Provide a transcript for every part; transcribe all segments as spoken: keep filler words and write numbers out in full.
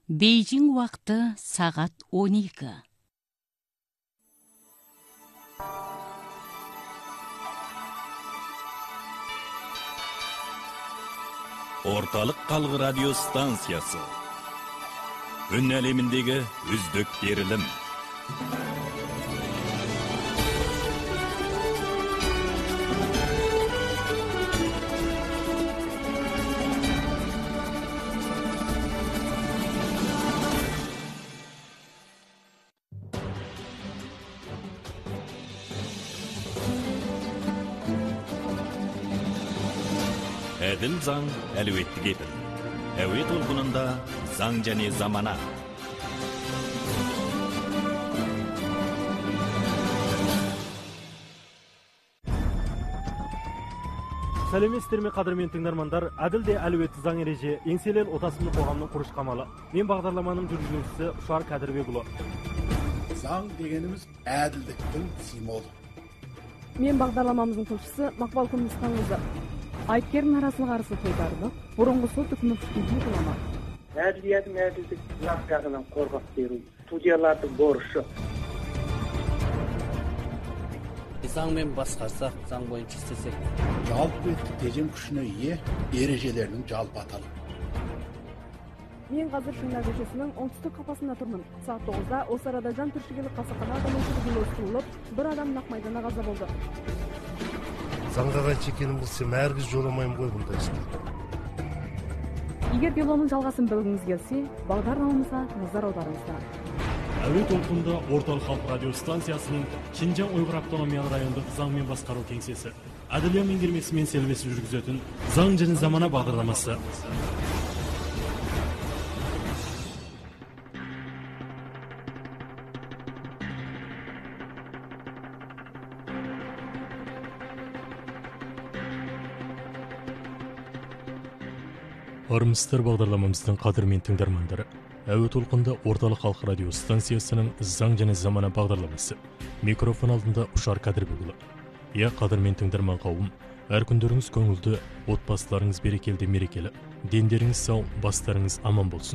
Бейжің уақыты сағат он екі. Орталық қалғы радио станциясы. Үн әлеміндегі үздік берілім. Әділ заң әлеуетті кепіл. Әуе толқынында заң және замана. Сәлеметсіздер ме қадірмен тыңдармандар, әділ де әлеуетті заң ереже еңселер отасымды қоғамның құрыш қамалы. Мен бағдарламаның жүргізушісі Ұшар Кәдірбекұлы. Заң дегеніміз әділдіктің символы. Мен бағдарламамыздың тілшісі Мақпал Күмісханқызы. Айткердің арасылық арысы тойтарды, бұрынғы сот үкімі күшкенде құлама. Әділиятың әділдік заң жағынан қорғап беру, судьялардың борышы. Заңмен басқарсақ, заң бойынша істесек. Жалпы тежем күшіне ие ережелерінің жалпы аталығы. Мен қазір Шыңдар көшесінің оңтүстік қапасында тұрмын. Сағат тоғызда осы арада жан түршігерлік қасақана адамның үйлестіріліп, бір адам нақ майданда қаза болды. Заңға қайшы екенін білсем, әргіз жоламайым ғой бұнда істе. Егер делоның жалғасын білгіңіз келсе, бағдарламамызға назар аударыңыздар. Әуе толқынында Орталық Халық радио станциясының Шинжаң Уйғыр автономиялы райондық заңмен басқару кеңсесі, әділия меңгермесімен селбесіп жүргізетін заң және замана бағдарламасы. Армысыздар бағдарламамыздың қадірмен тыңдармандары. Әуе толқында Орталық Халық радио станциясының заң және замана бағдарламасы. Микрофон алдында Ұшар Кәдірбекұлы. Иә, қадірмен тыңдарман қауым, әр күндеріңіз көңілді, отбасыларыңыз берекелі мерекелі, дендеріңіз сау, бастарыңыз аман болсын.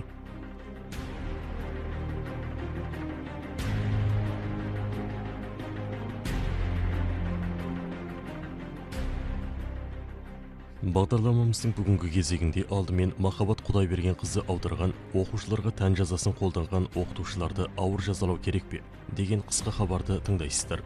Бағдарламамыздың бүгінгі кезегінде алдымен Махаббат Құдайбергенқызы аударған оқушыларға тән жазасын қолданған оқытушыларды ауыр жазалау керек пе деген қысқа хабарды тыңдайсыздар.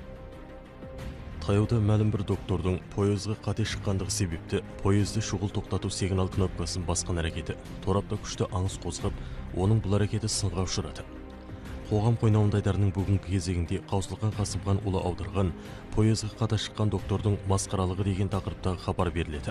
Таяуда мәлім бір доктордың пойызға қате шыққандығы себепті пойызды шұғыл тоқтату сигнал кнопкасын басқан әрекеті торапта күшті аңыз қозғап, оның бұл әрекеті сынға ұшырады. Қоғам қойнауындайдарының бүгінгі кезегінде Қаусылқан Қасымхан ұлы аударған пойызға қата шыққан доктордың масқаралығы деген тақырыптағы хабар беріледі.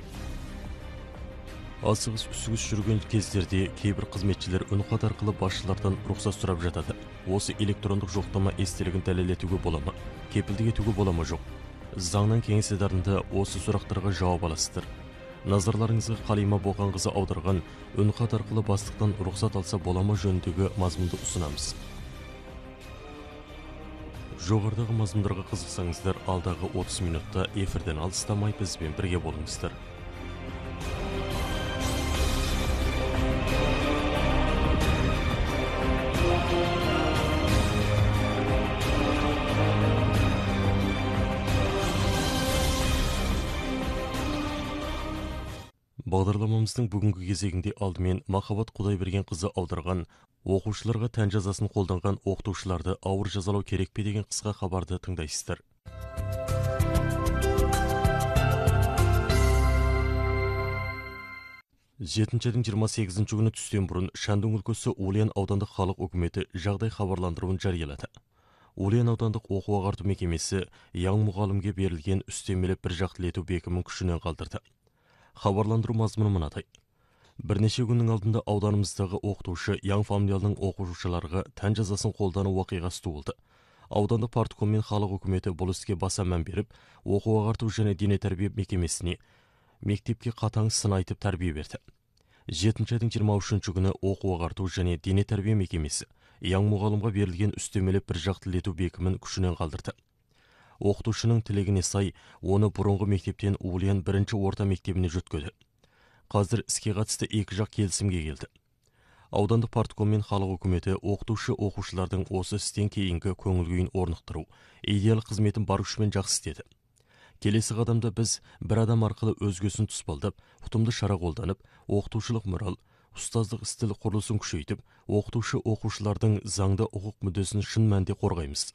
Асығыс үсігіс жүрген кездерде кейбір қызметшілер үнхат арқылы басшылардан рұқсат сұрап жатады. Осы электрондық жоқтама естелігін дәлелдетуге бола ма, кепілдік етуге бола ма жоқ? Заңнан кеңес едарында осы сұрақтарға жауап аласыздар. Назарларыңызға Қалима Боқанқызы аударған үнхат арқылы бастықтан рұқсат алса бола ма жөніндегі мазмұнды ұсынамыз. Жоғардағы мазмұндарға қызықсаңыздар, алдағы отыз минутта эфирден алыстамай бізбен бірге болыңыздар. Бағдарламамыздың бүгінгі кезегінде алдымен Махаббат Құдайбергенқызы аударған оқушыларға тән жазасын қолданған оқытушыларды ауыр жазалау керек пе деген қысқа хабарды тыңдайсыздар. жетінші айдың жиырма сегізінші күні түстен бұрын Шандың өлкесі Ульян аудандық халық үкіметі жағдай хабарландыруын жариялады. Ульян аудандық оқу ағарту мекемесі яң мұғалімге берілген үстемелеп бір жақтылету бекімін күшінен қалдырды. Хабарландыру мазмұны мынадай. Бірнеше күннің алдында ауданымыздағы оқытушы яң фамилиялының оқушыларға тән жазасын қолдану уақиғасы туылды. Аудандық партком мен халық үкіметі бұл іске баса мән беріп, оқу ағарту және дене тәрбие мекемесіне мектепке қатаң сын айтып тәрбие берді. жетінші айдың жиырма үшінші күні оқу ағарту және дене тәрбие мекемесі яң мұғалімға берілген үстемелеп бір жақтылету бекімін күшінен қалдырды. Оқытушының тілегіне сай, оны бұрынғы мектептен Ульян бірінші орта мектебіне жүткеді. Қазір іске қатысты екі жақ келісімге келді. Аудандық партком мен халық үкіметі оқытушы оқушылардың осы істен кейінгі көңіл күйін орнықтыру, идеал қызметін бар күшімен жақсы істеді. Келесі қадамда біз бір адам арқылы өзгесін тұспалдап, ұтымды шара қолданып, оқытушылық мораль, ұстаздық стил құрылысын күшейтіп, оқытушы оқушылардың заңды құқық мүддесін шын мәнде қорғаймыз.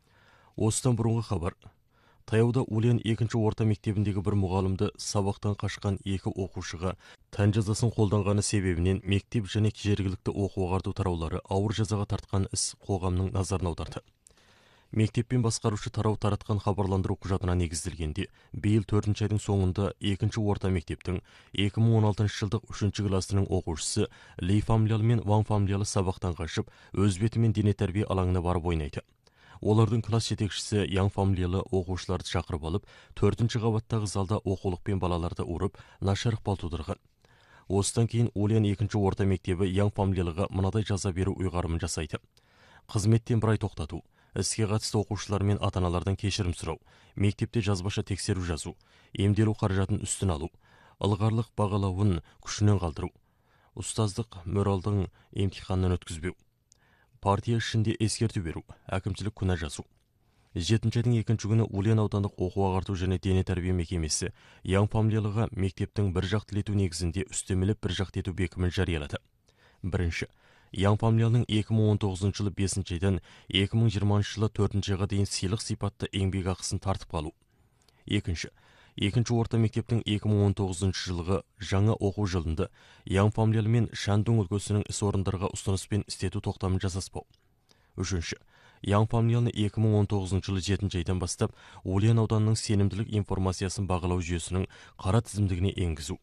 Осыдан бұрынғы хабар. Таяуда Ульян екінші орта мектебіндегі бір мұғалімді сабақтан қашқан екі оқушыға тән жазасын қолданғаны себебінен мектеп және жергілікті оқу ағарту тараулары ауыр жазаға тартқан іс қоғамның назарын аударды. Мектеппен басқарушы тарау таратқан хабарландыру құжатына негізделгенде, биыл төртінші айдың соңында екінші орта мектептің екі мың он алтыншы жылдық үшінші класының оқушысы Ли фамилиялы мен Ван фамилиялы сабақтан қашып, өз бетімен дене тәрбие алаңына барып ойнайды. Олардың класс жетекшісі Яң фамилиялы оқушыларды шақырып алып, төртінші қабаттағы залда оқулықпен балаларды ұрып, нашар ықпал тудырған. Осыдан кейін Ульян екінші орта мектебі Яң фамилиялыға мынадай жаза беру ұйғарымын жасайды. Қызметтен бір ай тоқтату, іске қатысты оқушылар мен ата-аналардан кешірім сұрау, мектепте жазбаша тексеру жазу, емделу қаражатын үстін алу, ылғарлық бағалауын күшінен қалдыру, ұстаздық моральдың емтиханын өткізбеу, партия ішінде ескерту беру, әкімшілік күнә жазу. жетінші айдың екінші күні Ульян аудандық оқу ағарту және дене тәрбие мекемесі Яң фамилиялыға мектептің бір жақты ету негізінде үстемелеп бір жақты ету бекімін жариялады. Бірінші, Яң фамилиялының екі мың он тоғызыншы жылы бесінші айдан екі мың жиырмасыншы жылы төртінші айға дейін сыйлық сипатты еңбек ақысын тартып қалу. Екінші, екінші орта мектептің екі мың он тоғызыншы жылғы жаңа оқу жылында Яң фамилиялы мен Шандун өлкесінің іс орындарға ұсыныспен істету тоқтамын жасаспау. Үшінші, Яң фамилиялы екі мың он тоғызыншы жылы жетінші айдан бастап Ульян ауданының сенімділік информациясын бағалау жүйесінің қара тізімдігіне енгізу.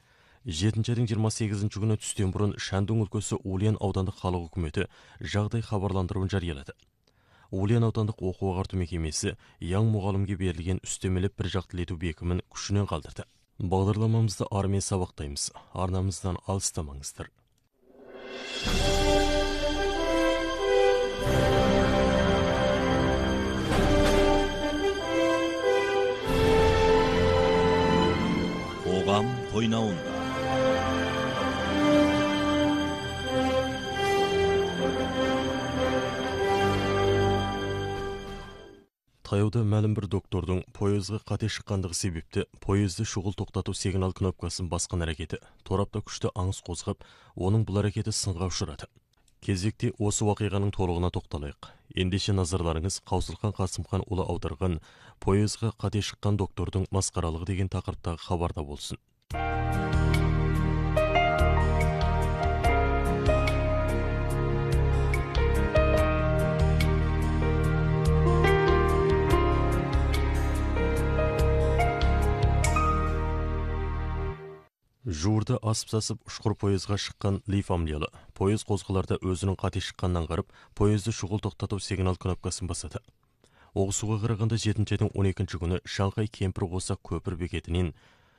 жетінші айдың жиырма сегізінші күні түстен бұрын Шандун өлкесі Ульян аудандық халық үкіметі жағдай хабарландыруын жариялады. Ульян аудандық оқу ағарту мекемесі Яң мұғалімге берілген үстемелеп бір жақтылету бекімін күшінен қалдырды. Бағдарламамызды армен сабақтаймыз. Арнамыздан алыстамаңыздар. қоғам қойнауында. Таяуда мәлім бір доктордың пойызға қате шыққандығы себепті пойызды шұғыл тоқтату сигнал кнопкасын басқан әрекеті торапта күшті аңыз қозғап, оның бұл әрекеті сынға ұшырады. Кезекте осы уақиғаның толығына тоқталайық. Ендеше назарларыңыз Қаусылхан Қасымхан ұлы аударған пойызға қате шыққан доктордың масқаралығы деген тақырыптағы хабарда болсын. Жуырда асып-сасып ұшқыр пойызға шыққан Ли фамилиялы пойыз қозғаларда өзінің қате шыққаннан қарып, пойызды шұғыл тоқтату сигнал кнопкасын басады. Оғысуға қарағанда жетінші айдың он екінші күні Шанхай кемпір қоса көпір бекетінен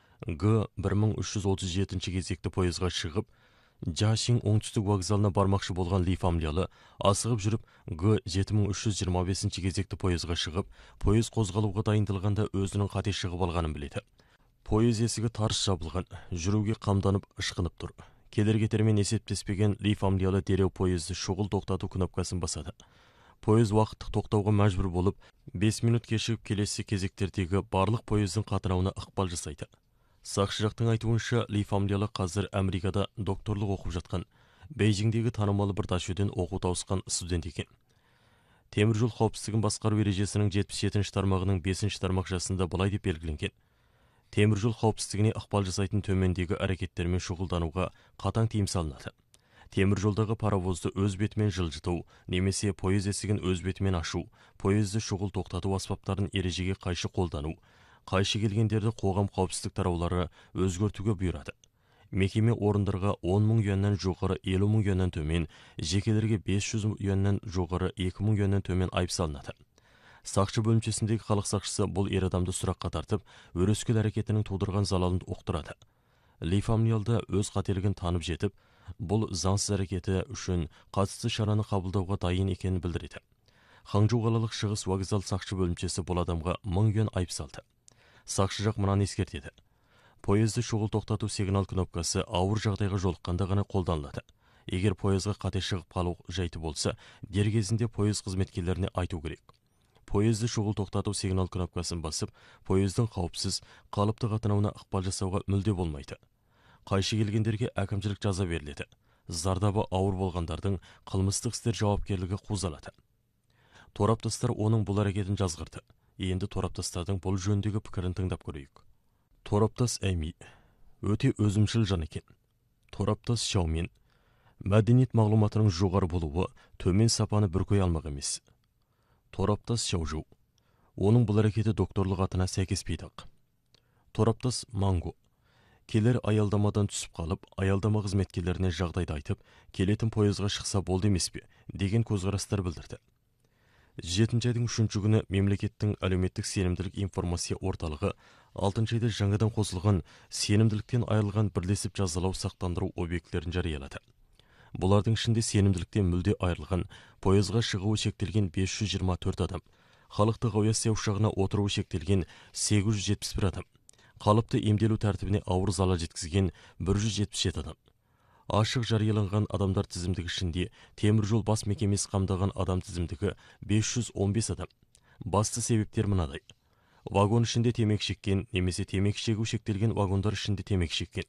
Г бір мың үш жүз отыз жетінші кезекті пойызға шығып, Жашин оңтүстік вокзалына бармақшы болған Ли фамилиялы асығып жүріп Г жеті мың үш жүз жиырма бесінші кезекті пойызға шығып, пойыз қозғалуға дайындалғанда өзінің қате шығып алғанын біледі. Пойыз есігі тарс жабылған, жүруге қамданып ышқынып тұр. Келер-кетермен есептеспеген Ли фамилиялы дереу пойызды шұғыл тоқтату кнопкасын басады. Пойыз уақыттық тоқтауға мәжбүр болып, бес минут кешігіп келесі кезектердегі барлық пойыздың қатынауына ықпал жасайды. Сақшы жақтың айтуынша, Ли фамилиялы қазір Америкада докторлық оқып жатқан, Бейжіңдегі танымалы бір ташөден оқу тауысқан студент екен. Темір жол қауіпсіздігін басқару ережесінің жетпіс жетінші тармағының бесінші тармақшасында былай деп белгіленген. Темір жол қауіпсіздігіне ықпал жасайтын төмендегі әрекеттермен шұғылдануға қатаң тыйым салынады. Темір жолдағы паровозды өз бетімен жылжыту, немесе пойыз есігін өз бетімен ашу, пойызды шұғыл тоқтату аспаптарын ережеге қайшы қолдану, қайшы келгендерді қоғам қауіпсіздік тараулары өзгертуге бұйырады. Мекеме орындарға он мың юаннан жоғары елу мың юаннан төмен, жекелерге бес жүз юаннан жоғары екі мың юаннан төмен айып салынады. Сақшы бөлімшесіндегі халық сақшысы бұл ер адамды сұраққа тартып, өрескел әрекетінің тудырған залалын ұқтырады. Ли фамилиялы өз қателігін танып жетіп, бұл заңсыз әрекеті үшін қатысты шараны қабылдауға дайын екенін білдіреді. Ханчжоу қалалық шығыс вокзал сақшы бөлімшесі бұл адамға мың юан айып салды. Сақшы жақ мынаны ескертеді. Пойызды шұғыл тоқтату сигнал кнопкасы ауыр жағдайға жолыққанда ғана қолданылады. Егер пойызға қате шығып қалу жайты болса, дер кезінде пойыз қызметкерлеріне айту керек. Пойызды шұғыл тоқтату сигнал кнопкасын басып, пойыздың қауіпсіз, қалыпты қатынауына ықпал жасауға мүлде болмайды. Қайшы келгендерге әкімшілік жаза беріледі. Зардабы ауыр болғандардың қылмыстық істер жауапкерлігі қузалады. Тораптастар оның бұл әрекетін жазғырды. Енді тораптастардың бұл жөндегі пікірін тыңдап көрейік. Тораптас Әми өте өзімшіл жан екен. Тораптас Шаумен мәдениет мағлұматының жоғары болуы төмен сапаны бір көй алмақ емес. Тораптас Шаужу оның бұл әрекеті докторлық атына сәйкеспейді. Тораптас Манго келер аялдамадан түсіп қалып, аялдама қызметкерлеріне жағдайды айтып, келетін пойызға шықса болды емес пе деген көзқарастар білдірді. жетінші айдың үшінші күні мемлекеттің әлеуметтік сенімділік информация орталығы алтыншы айда жаңадан қосылған сенімділіктен айырылған бірлесіп жазалау сақтандыру объектілерін жариялады. Бұлардың ішінде сенімділіктен мүлде айырылған, пойызға шығуы шектелген бес жүз жиырма төрт адам, халықтық авиация ұшағына отыруы шектелген сегіз жүз жетпіс бір адам, қалыпты емделу тәртібіне ауыр залал жеткізген бір жүз жетпіс жеті адам. Ашық жарияланған адамдар тізімдігі ішінде темір жол бас мекемесі қамдаған адам тізімдігі бес жүз он бес адам. Басты себептер мынадай. Вагон ішінде темекі шеккен немесе темекі шегу шектелген вагондар ішінде темекі шеккен.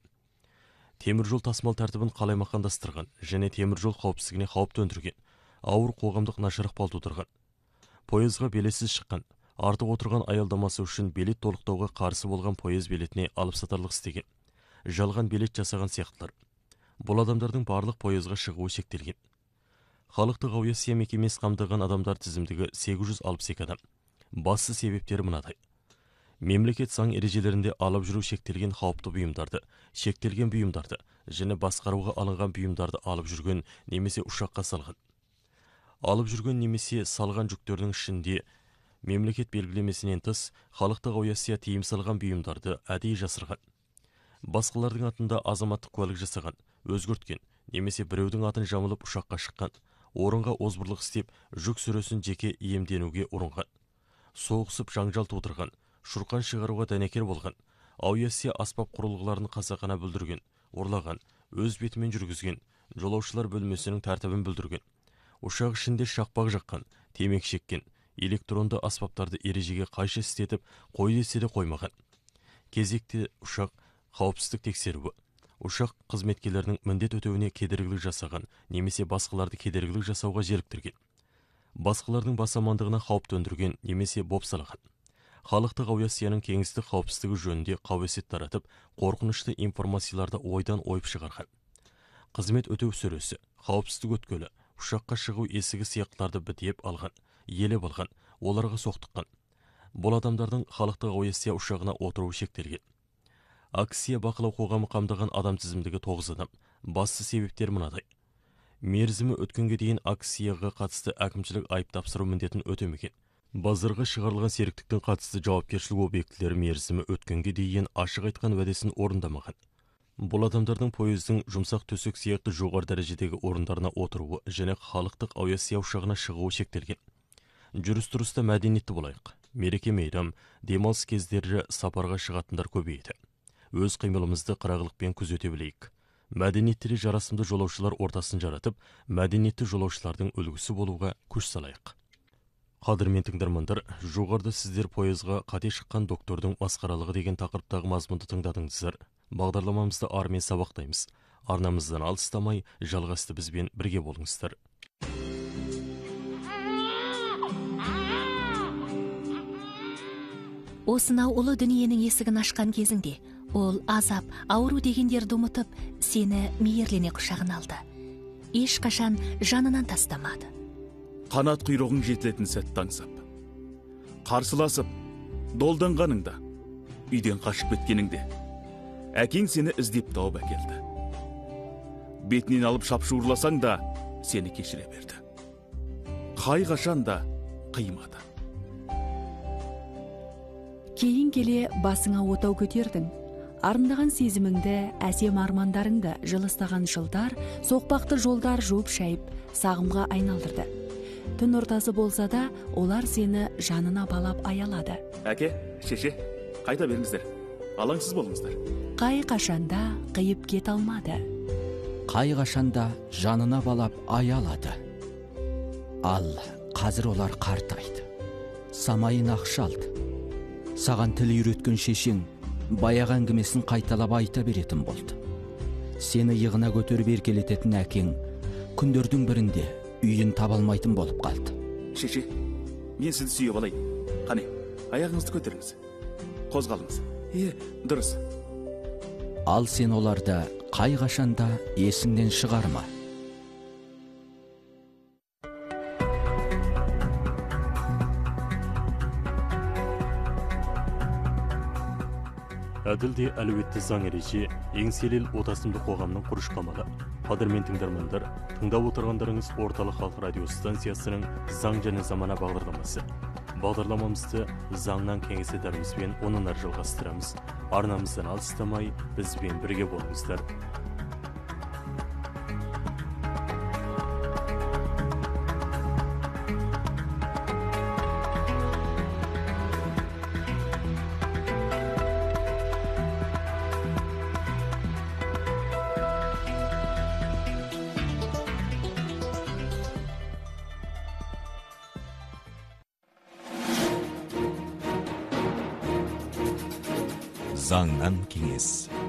Темір жол тасымал тәртібін қалаймақандастырған және темір жол қауіпсіздігіне қауіп төндірген, ауыр қоғамдық нашар ықпал тудырған. Пойызға билетсіз шыққан, артық отырған аялдамасы үшін билет толықтауға қарсы болған пойыз билетіне алып сатарлық істеген, жалған билет жасаған сияқтылар. Бұл адамдардың барлық пойызға шығуы шектелген. Халықтық авиация мекемесі қамтыған адамдар тізімдігі сегіз жүз алпыс екі адам. Басты себептері мынадай. Мемлекет заң ережелерінде алып жүру шектелген қауіпті бұйымдарды, шектелген бұйымдарды және басқаруға алынған бұйымдарды алып жүрген немесе ұшаққа салған. Алып жүрген немесе салған жүктердің ішінде мемлекет белгілемесінен тыс халықтық авиация тыйым салған бұйымдарды әдейі жасырған. Басқалардың атында азаматтық куәлік жасаған, өзгерткен немесе біреудің атын жамылып ұшаққа шыққан, орынға озбырлық істеп, жүк сүресін жеке иемденуге ұрынған, соғысып жаңжал тудырған, шұрқан шығаруға дәнекер болған, авиация аспап құрылғыларын қасақана бүлдірген, ұрлаған, өз бетімен жүргізген, жолаушылар бөлмесінің тәртібін бүлдірген, ұшақ ішінде шақпақ жаққан, темекі шеккен, электронды аспаптарды ережеге қайшы істетіп, қой десе де қоймаған. Кезекте ұшақ қауіпсіздік тексеруі, ұшақ қызметкерлерінің міндет өтеуіне кедергілік жасаған немесе басқаларды кедергілік жасауға желіктірген, басқалардың бас амандығына қауіп төндірген немесе бопсалаған. Халықтық авиацияның кеңістік қауіпсіздігі жөнінде қауесет таратып, қорқынышты информацияларды ойдан ойып шығарған. Қызмет өтеу сөресі, қауіпсіздік өткелі, ұшаққа шығу есігі сияқтыларды бітеп алған, елеп алған, оларға соқтыққан. Бұл адамдардың халықтық авиация ұшағына отыруы шектелген. Акция бақылау қоғамы қамдаған адам тізімдігі тоғыз адам. Басты себептер мынадай. Мерзімі өткенге дейін акцияға қатысты әкімшілік айып тапсыру міндетін өтемеген. Базарға шығарылған серіктіктің қатысты жауапкершілік объектілері мерзімі өткенге дейін ашық айтқан уәдесін орындамаған. Бұл адамдардың пойыздың жұмсақ төсек сияқты жоғары дәрежедегі орындарына отыруы және халықтық авиация ұшағына шығуы шектелген. Жүріс-тұрыста мәдениетті болайық. Мереке мейрам, демалыс кездері сапарға шығатындар көбейді. Өз қимылымызды қырағылықпен күзете білейік. Мәдениеттері жарасымды жолаушылар ортасын жаратып, мәдениетті жолаушылардың үлгісі болуға күш салайық. Қадірмен тыңдармандар, жоғарыда сіздер пойызға қате шыққан доктордың масқаралығы деген тақырыптағы мазмұнды тыңдадыңыздар. Бағдарламамызды армен сабақтаймыз. Арнамыздан алыстамай, жалғасты бізбен бірге болыңыздар. Осынау ұлы дүниенің есігін ашқан кезіңде, ол азап, ауру дегендерді ұмытып, сені мейірлене құшағына алды. Ешқашан жанынан тастамады. Қанат құйрығың жетілетін сәтті аңсап, қарсыласып, долданғаныңда, үйден қашып кеткеніңде, әкең сені іздеп тауып әкелді. Бетінен алып шапшуырласаң да, сені кешіре берді. Қай қашан да қимады. Кейін келе басыңа отау көтердің. Арындаған сезіміңді, әсем армандарыңды жылыстаған жылдар, соқпақты жолдар жуып шайып, сағымға айналдырды. Түн ортасы болса да, олар сені жанына балап аялады. Әке, шеше, қайта беріңіздер. Алаңсыз болыңыздар. Қай қашанда қиып кет алмады. қай қашанда жанына балап аялады. Ал қазір олар қартайды. Самайын ақша алды. Саған тіл үйреткен шешең баяғы әңгімесін қайталап айта беретін болды. Сені иығына көтеріп еркелететін әкең күндердің бірінде үйін табалмайтын болып қалды. Шеше, мен сізді сүйіп алайын. Қане, аяғыңызды көтеріңіз. Қозғалыңыз. Е, дұрыс. Ал сен оларды қай қашанда есіңнен шығарма. Әділде әлеуетті заң ереже еңселел отасымды қоғамның құрыш қамалы. Қадірмен тыңдармандар, тыңдап отырғандарыңыз орталық халқы радио станциясының заң және замана бағдарламасы. Бағдарламамызды заңнан кеңестерімізбен онын ары жалғастырамыз. Арнамыздан алыстамай, бізбен бірге болыңыздар. Заңнан кеңес.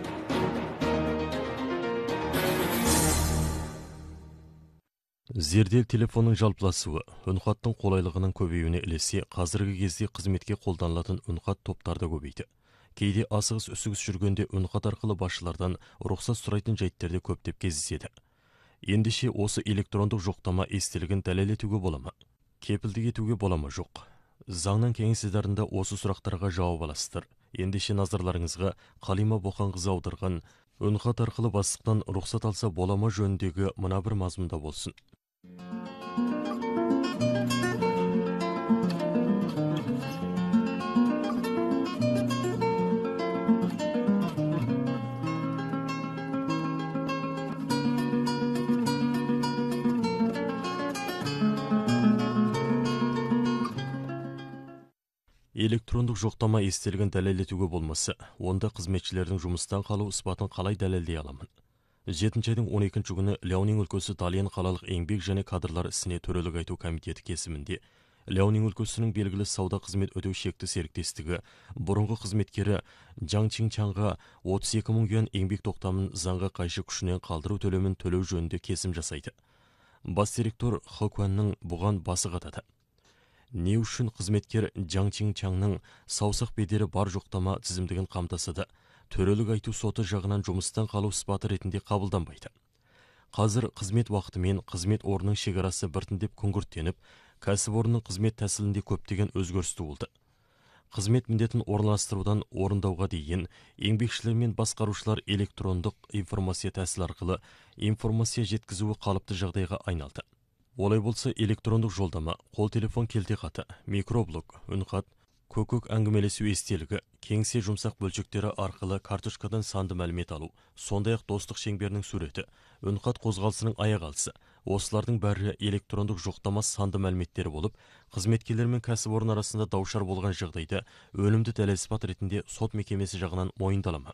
Зердел телефонның жалпыласуы, үнхаттың қолайлығының көбеюіне ілесе, қазіргі кезде қызметке қолданылатын үнхат топтарды көбейді. Кейде асығыс үсігіс жүргенде үнхат арқылы басшылардан рұқсат сұрайтын жайттерде көптеп кездеседі. Ендеше осы электрондық жоқтама естілігін дәлелдетуге бола ма? Кепілдік етуге бола ма? Жоқ. Заңнан кеңестерінде осы сұрақтарға жауап аласыздар. Ендеше назарларыңызға Қалима Боқанқызы аударған үнхат арқылы бастықтан рұқсат алса бола ма жөніндегі мына бір мазмұнда болсын. Электрондық жоқтама естелігін дәлелдетуге болмасы, онда қызметшілердің жұмыстан қалу ысбатын қалай дәлелдей аламын? жетінші айдың он екінші күні Ляонин өлкесі Дальен қалалық еңбек және кадрлар ісіне төрелік айту комитеті кесімінде Ляонин өлкесінің белгілі сауда қызмет өтеу шекті серіктестігі бұрынғы қызметкері Жаң Чинчанға отыз екі мың юан еңбек тоқтамын заңға қайшы күшінен қалдыру төлемін төлеу жөнінде кесім жасайды. Бас директор Хо Куанның бұған басы қатады. Не үшін қызметкер Жаң Чинчанның саусақ бедері бар жоқтама тізімдігін қамтасады, төрелік айту соты жағынан жұмыстан қалу ысбаты ретінде қабылданбайды. Қазір қызмет уақыты мен қызмет орнының шекарасы біртіндеп күңгірттеніп, кәсіпорынның қызмет тәсілінде көптеген өзгерісті болды. Қызмет міндетін орналастырудан орындауға дейін еңбекшілер мен басқарушылар электрондық информация тәсіл арқылы информация жеткізуі қалыпты жағдайға айналды. Олай болса электрондық жолдама, қол телефон келтеқаты, микроблог, үнхат, көкөк әңгімелесу естелігі, кеңсе жұмсақ бөлшектері арқылы карточкадан санды мәлімет алу, сондай-ақ достық шеңберінің суреті, үнхат қозғалысының аяқалысы, осылардың бәрі электрондық жоқтама санды мәліметтері болып, қызметкерлер мен кәсіпорын арасында даушар болған жағдайда өнімді дәлел ісбат ретінде сот мекемесі жағынан мойындалама.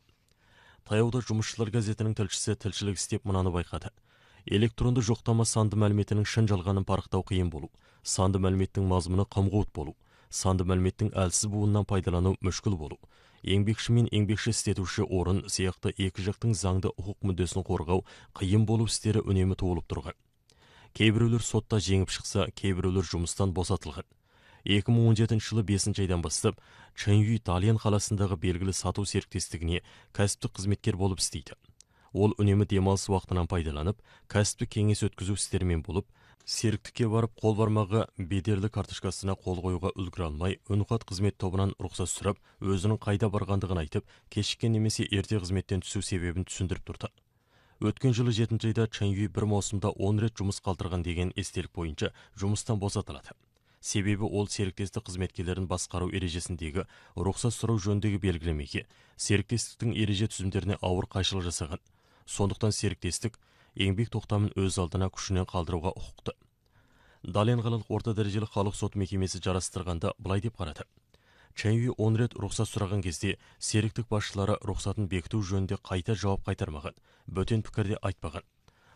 Таяуда жұмысшылар газетінің тілшісі тілшілік істеп мынаны байқады. Электронды жоқтама санды мәліметінің шын жалғанын парықтау қиын болу, санды мәліметтің мазмұны қамғуыт болу, санды мәліметтің әлсіз буынынан пайдалану мүшкіл болу, еңбекші мен еңбекші істетуші орын сияқты екі жақтың заңды құқық мүддесін қорғау қиын болу істері үнемі туылып тұрған. Кейбіреулер сотта жеңіп шықса, кейбіреулер жұмыстан босатылған. екі мың он жетінші жылы бесінші айдан бастап Чэньюй Дальен қаласындағы белгілі сату серіктестігіне кәсіптік қызметкер болып істейді. Ол үнемі демалыс уақытынан пайдаланып, кәсіптік кеңес өткізу істерімен болып, серіктікке барып қол бармағы бедерлі карточкасына қол қоюға үлгіре алмай, үнхат қызмет тобынан рұқсат сұрап, өзінің қайда барғандығын айтып, кешіккен немесе ерте қызметтен түсу себебін түсіндіріп тұрды. Өткен жылы жетінші айда Чэньюй бір маусымда он рет жұмыс қалдырған деген естелік бойынша жұмыстан босатылады. Себебі ол серіктестік қызметкерлерін басқару ережесіндегі рұқсат сұрау жөніндегі белгілемеге, серіктестіктің ереже түзімдеріне ауыр қайшылық жасаған. Сондықтан серіктестік еңбек тоқтамын өз алдына күшінен қалдыруға құқықты. Дальен қалалық орта дәрежелі халық сот мекемесі жарастырғанда былай деп қарады. Чэньюй он рет рұқсат сұраған кезде серіктік басшылары рұқсатын бекіту жөнінде қайта жауап қайтармаған, бөтен пікірде айтпаған.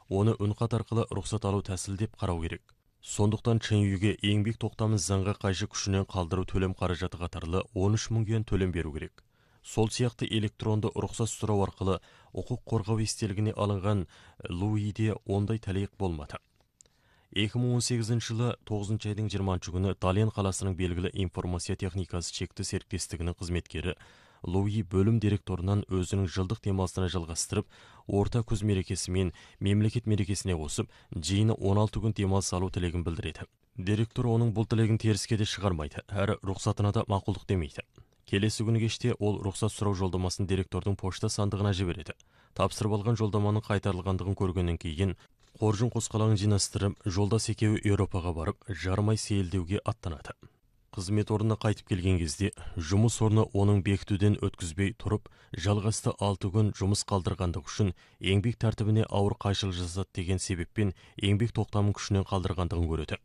оны үнқат арқылы рұқсат алу тәсіл деп қарау керек. Сондықтан Чэньюге еңбек тоқтамын заңға қайшы күшінен қалдыру төлем қаражаты қатарлы он үш мың юан төлем беру керек. Сол сияқты электронды рұқсат сұрау арқылы құқық қорғау естелігіне алынған Луиде ондай тәлейік болмады. екі мың он сегізінші жылы тоғызыншы айдың жиырмасыншы күні Дален қаласының белгілі информация техникасы шекті серіктестігінің қызметкері Луи бөлім директорынан өзінің жылдық демалысына жалғастырып, орта күз мерекесі мен мемлекет мерекесіне қосып, жиыны он алты күн демалыс алу тілегін білдіреді. Директор оның бұл тілегін теріске де шығармайды, әрі рұқсатына да мақұлдық демейді. Келесі күні кеште ол рұқсат сұрау жолдамасын директордың пошта сандығына жібереді. Тапсырып алған жолдаманың қайтарылғандығын көргеннен кейін, қоржын қосқалағын жинастырып, жолдас екеуі Еуропаға барып, жармай сейілдеуге аттанады. Қызмет орнына қайтып келген кезде, жұмыс орны оның бекітуден өткізбей тұрып, жалғасты алты күн жұмыс қалдырғандық үшін еңбек тәртібіне ауыр қайшылық жасады деген себеппен еңбек тоқтамын күшінен қалдырғандығын көреді.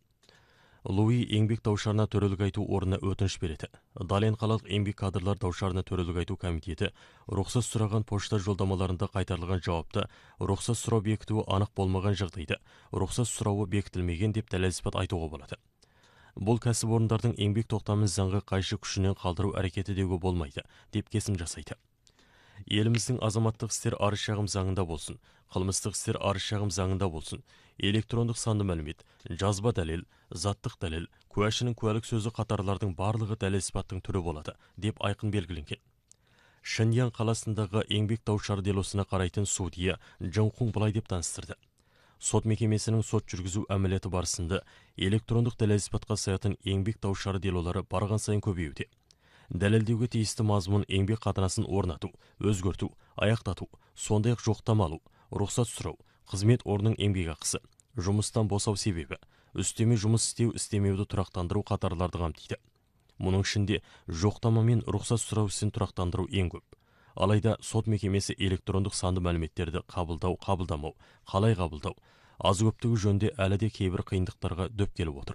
Луи еңбек даушарына төрелік айту орнына өтініш береді. Дален қалалық еңбек кадрлар даушарына төрелік айту комитеті рұқсат сұраған пошта жолдамаларында қайтарылған жауапты рұқсат сұрау бекітуі анық болмаған жағдайда рұқсат сұрауы бекітілмеген деп дәлел-сипат айтуға болады. Бұл кәсіпорындардың еңбек тоқтамын заңға қайшы күшінен қалдыру әрекеті деуге болмайды, деп кесім жасайды. Еліміздің азаматтық істер арыз шағым заңында болсын, қылмыстық істер арыз шағым заңында болсын, электрондық санды мәлімет, жазба дәлел, заттық дәлел, куәшінің куәлік сөзі қатарлардың барлығы дәлел-сипаттың түрі болады, деп айқын белгіленген. Шэньян қаласындағы еңбек даушар делосына қарайтын судья Джанхун былай деп таныстырды. Сот мекемесінің сот жүргізу әмілеті барысында электрондық дәлел-сипатқа саятын еңбек даушары делолары барған сайын көбеюде. Дәлелдеуге тиісті мазмұн еңбек қатынасын орнату, өзгерту, аяқтату, сондай-ақ жоқтама алу, рұқсат сұрау, қызмет орнының еңбек ақысы, жұмыстан босау себебі, үстеме жұмыс істеу істемеуді тұрақтандыру қатарларды қамтиды. Мұның ішінде жоқтама мен рұқсат сұрау ісін тұрақтандыру ең көп. Алайда сот мекемесі электрондық санды мәліметтерді қабылдау, қабылдамау, қалай қабылдау, аз көптігі жөнде әлі де кейбір қиындықтарға дөп келіп отыр.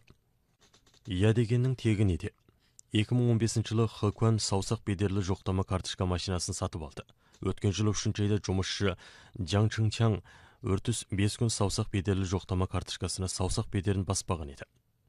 Я дегеннің тегі неде? екі мың он бесінші жылы Хэкуан саусақ бедерлі жоқтама карточка машинасын сатып алды. Өткен жылы үшінші айда жұмысшы Джан Чыңчаң өртіс бес күн саусақ бедерлі жоқтама карточкасына саусақ бедерін баспаған еді.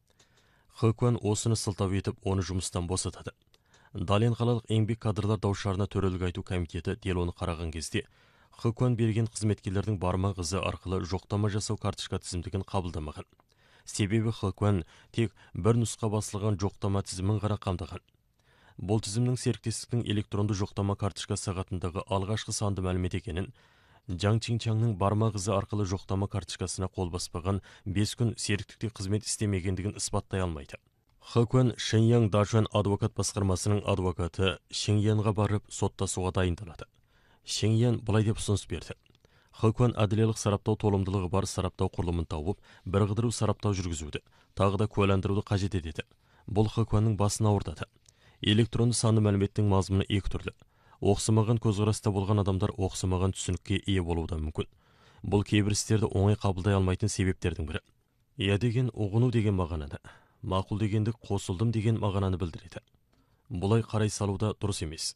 Хэкуан осыны сылтау етіп, оны жұмыстан босатады. Дален қалалық еңбек кадрлар даушарына төрелік айту комитеті делоны қараған кезде, Хэкуан берген қызметкерлердің барма қызы арқылы жоқтама жасау карточка тізімдігін қабылдамаған. Себебі Хэкуан тек бір нұсқа басылған жоқтама тізімін ғана қамтыған. Бұл тізімнің серіктестіктің электронды жоқтама карточка сағатындағы алғашқы санды мәлімет екенін, Джан Чыңчаңның барма қызы арқылы жоқтама карточкасына қол баспаған бес күн серіктікте қызмет істемегендігін ысбаттай алмайды. Хэкуан Шэньян Дажуан адвокат басқармасының адвокаты Шэньянға барып соттасуға дайындалады. Шэньян былай деп ұсыныс берді. Хэкуан әділелік сараптау толымдылығы бар сараптау құрылымын тауып, бір қыдыру сараптау жүргізуді, тағы да куәландыруды қажет етеді. Бұл Хэкуанның басына ауыртады. Электронды санды мәліметтің мазмұны екі түрлі. Оқсымаған көзқараста болған адамдар оқсымаған түсінікке ие болуы да мүмкін. Бұл кейбір істерді оңай қабылдай алмайтын себептердің бірі. Я деген ұғыну деген мағынаны, мақұл дегенді қосылдым деген мағынаны білдіреді. Бұлай қарай салуда дұрыс емес.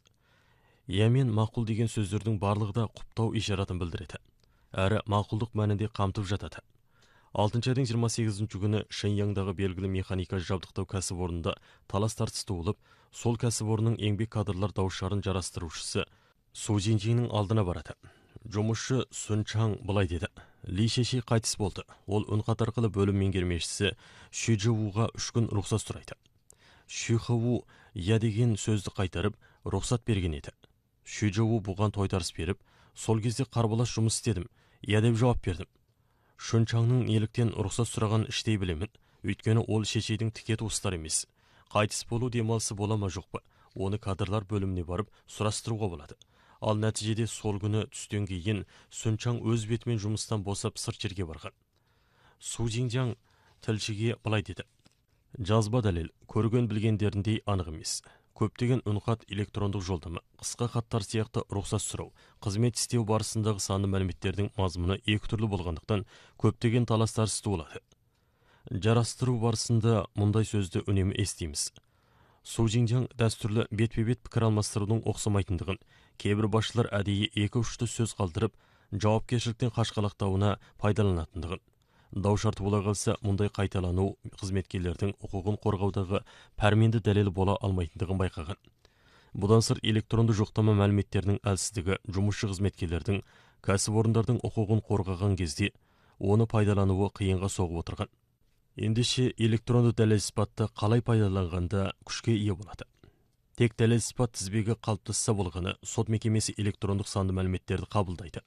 Я мен мақұл деген сөздердің барлығы да құптау ишаратын білдіреді. Әрі мақұлдық мәнінде қамтып жатады. алтыншы айдың жиырма сегізінші күні Шэньяндағы белгілі механика жабдықтау кәсіпорнында талас тартыс туылып, сол кәсіпорынның еңбек кадрлар даушарын жарастырушысы Су Жинжиннің алдына барады. Жұмысшы Сүн Чаң былай деді. Ли Шешей қайтыс болды. Ол үнқат арқылы бөлім меңгермешісі Шү Жывуға үш күн рұқсат сұрайды. Шү Хыву я деген сөзді қайтарып, рұқсат берген еді. Шү Жыву бұған тойтарыс беріп, сол кезде қарбалас жұмыс істедім, я деп жауап бердім. Шүн Чаңның неліктен рұқсат сұраған іштей білемін, өйткені ол Шешейдің тіке туыстар емес. Қайтыс болу демалысы бола ма жоқ па, оны кадрлар бөліміне барып сұрастыруға болады. Ал нәтижеде сол күні түстен кейін Сүн Чаң өз бетімен жұмыстан босап сырт жерге барған. Су Жинжаң тілшіге былай деді. Жазба дәлел, көрген білгендеріндей анық емес. Көптеген үнқат электрондық жолдама, қысқа хаттар сияқты рұқсат сұрау, қызмет істеу барысындағы санды мәліметтердің мазмұны екі түрлі болғандықтан көптеген таластар туылады. Жарастыру барысында мұндай сөзді үнемі естиміз. Су Жинжаң дәстүрлі бетпе-бет пікір алмастырудың оқсамайтындығын, кейбір басшылар әдейі екі-үшті сөз қалдырып, жауапкершіліктен қашқалақтауына пайдаланатындығын. Дау шарты бола қалса, мұндай қайталану қызметкерлердің құқығын қорғаудағы пәрменді дәлел бола алмайтындығын байқаған. Бұдан сыр электронды жоқтама мәліметтерінің әлсіздігі жұмысшы қызметкерлердің кәсіпорындардың құқығын қорғаған кезде оны пайдалануы қиынға соғып отырған. Ендеше электронды дәлел сипатты қалай пайдаланғанда күшке ие болады. Тек дәлел сипат тізбегі қалыптасса болғаны сот мекемесі электрондық санды мәліметтерді қабылдайды.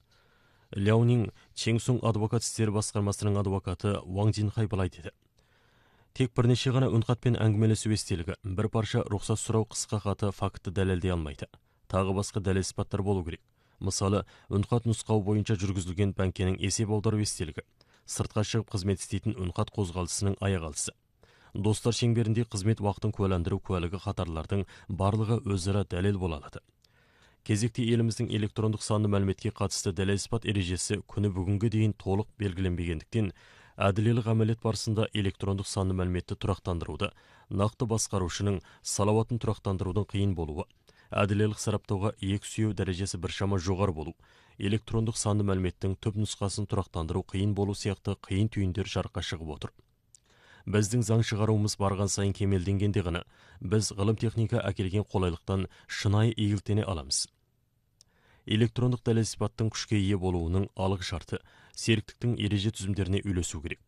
Ляонин Чеңсун адвокат істері басқармасының адвокаты Ваң Жинхай былай деді. Тек бірнеше ғана үнқатпен әңгімелесу естелігі, бір парша рұқсат сұрау қысқа хаты факті дәлелдей алмайды. Тағы басқа дәлел сипаттар болу керек. Мысалы, үнқат нұсқау бойынша жүргізілген бәңкенің есеп аудару естелігі, сыртқа шығып қызмет істейтін үнқат қозғалысының аяқалысы. Достар шеңберінде қызмет уақытын куәландыру куәлігі қатарлардың барлығы өзара дәлел бола алады. Кезекте еліміздің электрондық санды мәліметке қатысты дәлел сипат ережесі күні бүгінге дейін толық белгіленбегендіктен, әділелік әмелет барысында электрондық санды мәліметті тұрақтандыруды, нақты басқарушының салауатын тұрақтандырудың қиын болуы, әділелік сараптауға иек сүйеу дәрежесі біршама жоғары болу, электрондық санды мәліметтің түп нұсқасын тұрақтандыру қиын болу сияқты қиын түйіндер жарыққа шығып отыр. Біздің заң шығаруымыз барған сайын кемелденгенде ғана, біз ғылым техника әкелген қолайлықтан шынайы игіліктене аламыз. Электрондық дәлел сипаттың күшке ие болуының алғы шарты серіктіктің ереже түзімдеріне үйлесу керек.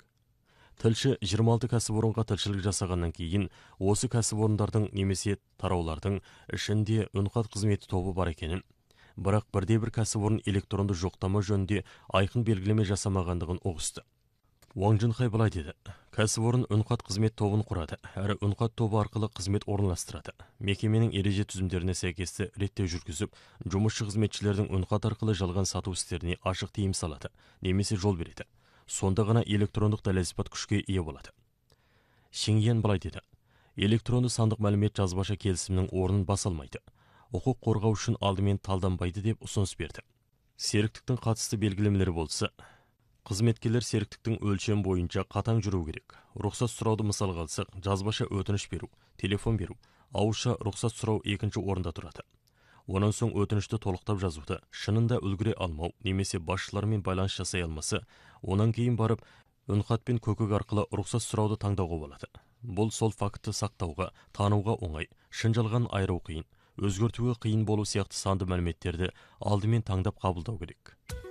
Тілші жиырма алты кәсіпорынға тілшілік жасағаннан кейін, осы кәсіпорындардың немесе тараулардың ішінде үнқат қызметі тобы бар екенін, бірақ бірде бір кәсіпорын электронды жоқтама жөнінде айқын белгілеме жасамағандығын ұғысты. Ваң Жинхай былай деді. Кәсіпорын үнқат қызмет тобын құрады, әрі үнқат тобы арқылы қызмет орналастырады. Мекеменің ереже түзімдеріне сәйкесті реттеу жүргізіп, жұмысшы қызметшілердің үнқат арқылы жалған сату істеріне ашық тыйым салады, немесе жол береді. Сонда ғана электрондық дәлел сипат күшке ие болады. Шеңген былай деді. Электронды сандық мәлімет жазбаша келісімнің орнын баса алмайды. Құқық қорғау үшін алдымен талданбайды деп ұсыныс берді. Серіктіктің қатысты белгілемелері болса, қызметкерлер серіктіктің өлшем бойынша қатаң жүру керек. Рұқсат сұрауды мысалға алсақ, жазбаша өтініш беру, телефон беру, ауызша рұқсат сұрау екінші орында тұрады. Онан соң өтінішті толықтап жазуды, шынында үлгіре алмау, немесе басшылармен байланыс жасай алмасы, онан кейін барып, үнқатпен көкек арқылы рұқсат сұрауды таңдауға болады. Бұл сол факті сақтауға, тануға оңай, шынжалған айыру қиын, өзгертуге қиын болу сияқты санды мәліметтерді алдымен таңдап қабылдау керек.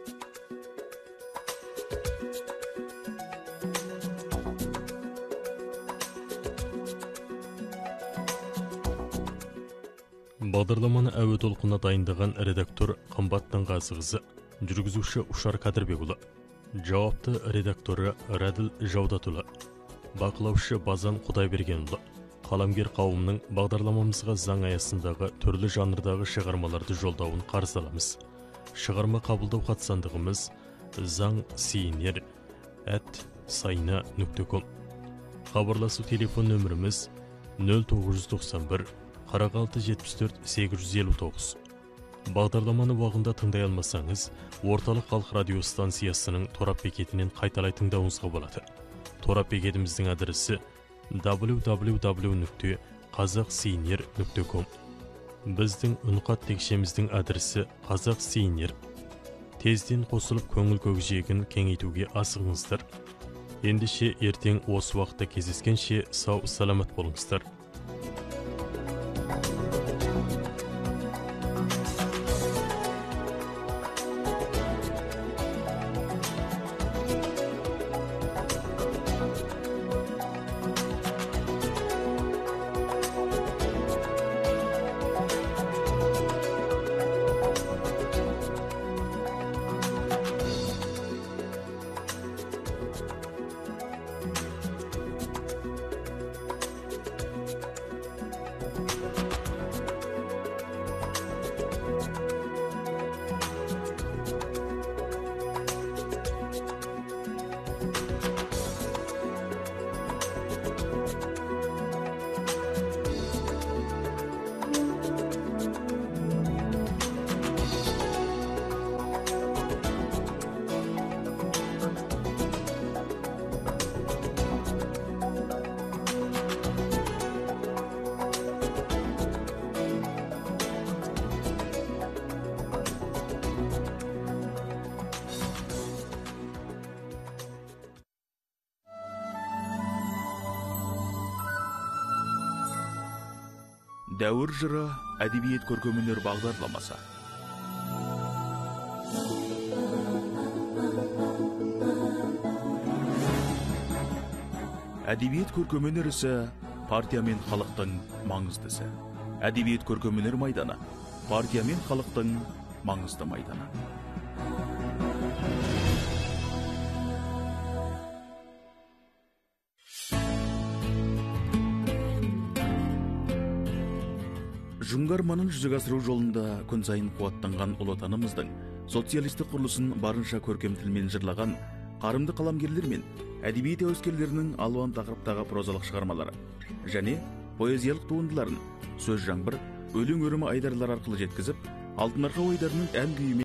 Бағдарламаны әуе толқынына дайындаған редактор Қымбаттың Ғазығызы, жүргізуші Ушар Кадырбекұлы, жауапты редакторы Раділ Жаудатұлы, бақылаушы Базан Құдайбергенұлы, қаламгер қауымның бағдарламамызға заң аясындағы түрлі жанрдағы шығармаларды жолдауын қарыз аламыз. Шығарма қабылдау қатысандығымыз заң сейнер әт сайна нүкте ком. Хабарласу телефон нөміріміз нөл тоғыз жүз тоқсан бір қырық алты жетпіс төрт сегіз жүз елу тоғыз. Бағдарламаны уақытында тыңдай алмасаңыз, орталық халық радио станциясының торап бекетінен қайталай тыңдауыңызға болады. Торап бекетіміздің адресі дабл ю дабл ю дабл ю нүкте қазақ сейнер нүкте ком. Біздің үнқат текшеміздің адресі қазақ сейнер. Тезден қосылып көңіл көкжиегін кеңейтуге асығыңыздар. Ендеше ертең осы уақытта кездескенше сау саламат болыңыздар. дәуір жыры әдебиет көркемөнер бағдарламасы. Әдебиет көркемөнер ісі партия мен халықтың маңыздысы. Әдебиет көркемөнер майданы партия мен халықтың маңызды майданы. Жүңгарманын жүзеге асыру жолында күн сайын қуаттанған ұлы отанымыздың социалистік құрылысын барынша көркем тілмен жырлаған қарымды қаламгерлер мен әдебиет әуескерлерінің алуан тақырыптағы прозалық шығармалары және поэзиялық туындыларын сөз жаңбыр, өлең өрімі айдарлар арқылы жеткізіп, алтын арқа ойдарының ән күйімен